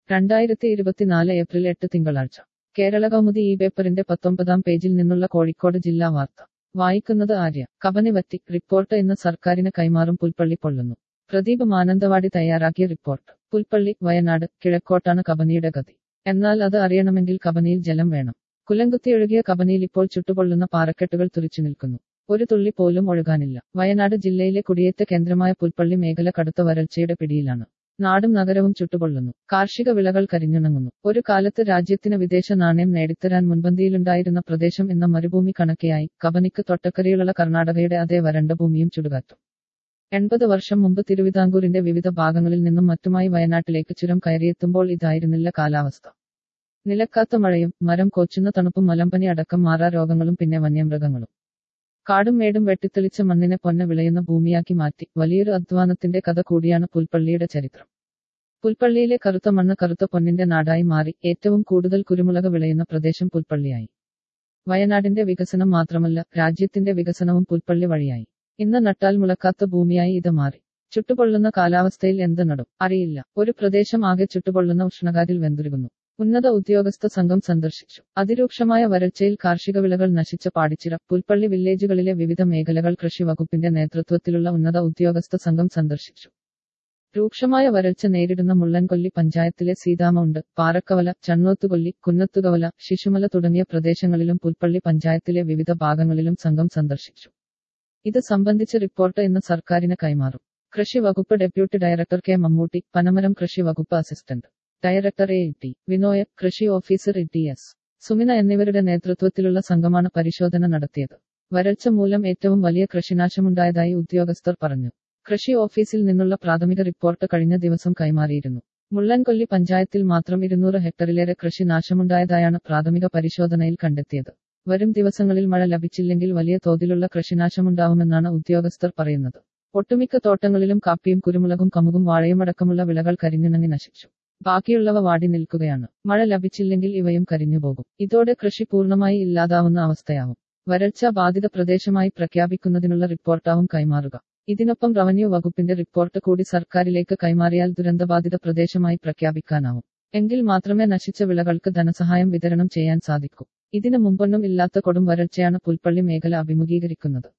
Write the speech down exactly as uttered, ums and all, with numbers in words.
രണ്ടായിരത്തി ഇരുപത്തിനാല് ഏപ്രിൽ എട്ട് തിങ്കളാഴ്ച കേരള കൗമുദി ഈ പേപ്പറിന്റെ പത്തൊമ്പതാം പേജിൽ നിന്നുള്ള കോഴിക്കോട് ജില്ലാ വാർത്ത വായിക്കുന്നത് ആര്യ. കബനി വറ്റി റിപ്പോർട്ട് ഇന്ന് സർക്കാരിന് കൈമാറും. പുൽപ്പള്ളി പൊള്ളുന്നു. പ്രദീപ് മാനന്തവാടി തയ്യാറാക്കിയ റിപ്പോർട്ട്. പുൽപ്പള്ളി, വയനാട്, കിഴക്കോട്ടാണ് കബനിയുടെ ഗതി. എന്നാൽ അത് അറിയണമെങ്കിൽ കബനിയിൽ ജലം വേണം. കുലംകുത്തിയൊഴുകിയ കബനിയിൽ ഇപ്പോൾ ചുട്ടുപൊള്ളുന്ന പാറക്കെട്ടുകൾ തുറിച്ചു നിൽക്കുന്നു. ഒരു തുള്ളി പോലും ഒഴുകാനില്ല. വയനാട് ജില്ലയിലെ കുടിയേറ്റ കേന്ദ്രമായ പുൽപ്പള്ളി മേഖല കടുത്ത വരൾച്ചയുടെ പിടിയിലാണ്. നാടും നഗരവും ചുട്ടുപൊള്ളുന്നു. കാർഷിക വിളകൾ കരിഞ്ഞുണങ്ങുന്നു. ഒരു കാലത്ത് രാജ്യത്തിന് വിദേശ നാണയം നേടിത്തരാൻ മുൻപന്തിയിലുണ്ടായിരുന്ന പ്രദേശം ഇന്ന് മരുഭൂമി കണക്കെയായി. കബനിക്ക് തൊട്ടക്കരയിലുള്ള കർണാടകയുടെ അതേ വരണ്ട ഭൂമിയും ചുടുകാറ്റും. എൺപത് വർഷം മുമ്പ് തിരുവിതാംകൂറിന്റെ വിവിധ ഭാഗങ്ങളിൽ നിന്നും മറ്റുമായി വയനാട്ടിലേക്ക് ചുരം കയറിയെത്തുമ്പോൾ ഇതായിരുന്നില്ല കാലാവസ്ഥ. നിലക്കാത്ത മഴയും മരം കോച്ചുന്ന തണുപ്പും മലമ്പനി അടക്കം മാറാ രോഗങ്ങളും പിന്നെ വന്യമൃഗങ്ങളും. കാടും മേടും വെട്ടിത്തെളിച്ച മണ്ണിനെ പൊന്ന വിളയുന്ന ഭൂമിയാക്കി മാറ്റി. വലിയൊരു അധ്വാനത്തിന്റെ കഥ കൂടിയാണ് പുൽപ്പള്ളിയുടെ ചരിത്രം. പുൽപ്പള്ളിയിലെ കറുത്ത മണ്ണ് കറുത്ത പൊന്നിന്റെ നാടായി മാറി. ഏറ്റവും കൂടുതൽ കുരുമുളക് വിളയുന്ന പ്രദേശം പുൽപ്പള്ളിയായി. വയനാടിന്റെ വികസനം മാത്രമല്ല, രാജ്യത്തിന്റെ വികസനവും പുൽപ്പള്ളി വഴിയായി. ഇന്ന് നട്ടാൽ മുളക്കാത്ത ഭൂമിയായി ഇത് മാറി. ചുട്ടുപൊള്ളുന്ന കാലാവസ്ഥയിൽ എന്ത് നടും അറിയില്ല. ഒരു പ്രദേശം ആകെ ചുട്ടുപൊള്ളുന്ന ഉഷ്ണകാറ്റിൽ വെന്തുരുകുന്നു. ഉന്നത ഉദ്യോഗസ്ഥ സംഘം സന്ദർശിച്ചു. അതിരൂക്ഷമായ വരൾച്ചയിൽ കാർഷിക വിളകൾ നശിച്ച പാടിച്ചിറ, പുൽപ്പള്ളി വില്ലേജുകളിലെ വിവിധ മേഖലകൾ കൃഷി വകുപ്പിന്റെ നേതൃത്വത്തിലുള്ള ഉന്നത ഉദ്യോഗസ്ഥ സംഘം സന്ദർശിച്ചു. രൂക്ഷമായ വരൾച്ച നേരിടുന്ന മുള്ളൻകൊല്ലി പഞ്ചായത്തിലെ സീതാമൗണ്ട്, പാറക്കവല, ചണ്ണോത്തുകൊല്ലി, കുന്നത്തുകവല, ശിശുമല തുടങ്ങിയ പ്രദേശങ്ങളിലും പുൽപ്പള്ളി പഞ്ചായത്തിലെ വിവിധ ഭാഗങ്ങളിലും സംഘം സന്ദർശിച്ചു. ഇത് സംബന്ധിച്ച റിപ്പോർട്ട് ഇന്ന് സർക്കാരിന് കൈമാറും. കൃഷി വകുപ്പ് deputy director K Mammootty, Panamaram കൃഷി വകുപ്പ് assistant director A T Vinoy, കൃഷി officer E T S Sumina എന്നിവരുടെ നേതൃത്വത്തിലുള്ള സംഘമാണ് പരിശോധന നടത്തിയത്. വരൾച്ച മൂലം ഏറ്റവും വലിയ കൃഷിനാശമുണ്ടായതായി ഉദ്യോഗസ്ഥർ പറഞ്ഞു. കൃഷി ഓഫീസിൽ നിന്നുള്ള പ്രാഥമിക റിപ്പോർട്ട് കഴിഞ്ഞ ദിവസം കൈമാറിയിരുന്നു. മുള്ളൻകൊല്ലി പഞ്ചായത്തിൽ മാത്രം ഇരുന്നൂറ് ഹെക്ടറിലേറെ കൃഷി നാശമുണ്ടായതായാണ് പ്രാഥമിക പരിശോധനയിൽ കണ്ടെത്തിയത്. വരും ദിവസങ്ങളിൽ മഴ ലഭിച്ചില്ലെങ്കിൽ വലിയ തോതിലുള്ള കൃഷിനാശമുണ്ടാവുമെന്നാണ് ഉദ്യോഗസ്ഥർ പറയുന്നത്. ഒട്ടുമിക്ക തോട്ടങ്ങളിലും കാപ്പിയും കുരുമുളകും കമുകും വാഴയും അടക്കമുള്ള വിളകൾ കരിഞ്ഞുണങ്ങി നശിച്ചു. ബാക്കിയുള്ളവ വാടി നിൽക്കുകയാണ്. മഴ ലഭിച്ചില്ലെങ്കിൽ ഇവയും കരിഞ്ഞുപോകും. ഇതോടെ കൃഷി പൂർണ്ണമായി ഇല്ലാതാവുന്ന അവസ്ഥയാവും. വരൾച്ച ബാധിത പ്രദേശമായി പ്രഖ്യാപിക്കുന്നതിനുള്ള റിപ്പോർട്ടാവും കൈമാറുക. ഇതിനൊപ്പം റവന്യൂ വകുപ്പിന്റെ റിപ്പോർട്ട് കൂടി സർക്കാരിലേക്ക് കൈമാറിയാൽ ദുരന്തബാധിത പ്രദേശമായി പ്രഖ്യാപിക്കാനാവും. എങ്കിൽ മാത്രമേ നശിച്ച വിളകൾക്ക് ധനസഹായം വിതരണം ചെയ്യാൻ സാധിക്കൂ. ഇതിനു മുമ്പൊന്നും ഇല്ലാത്ത കൊടും വരൾച്ചയാണ് പുൽപ്പള്ളി മേഖല അഭിമുഖീകരിക്കുന്നത്.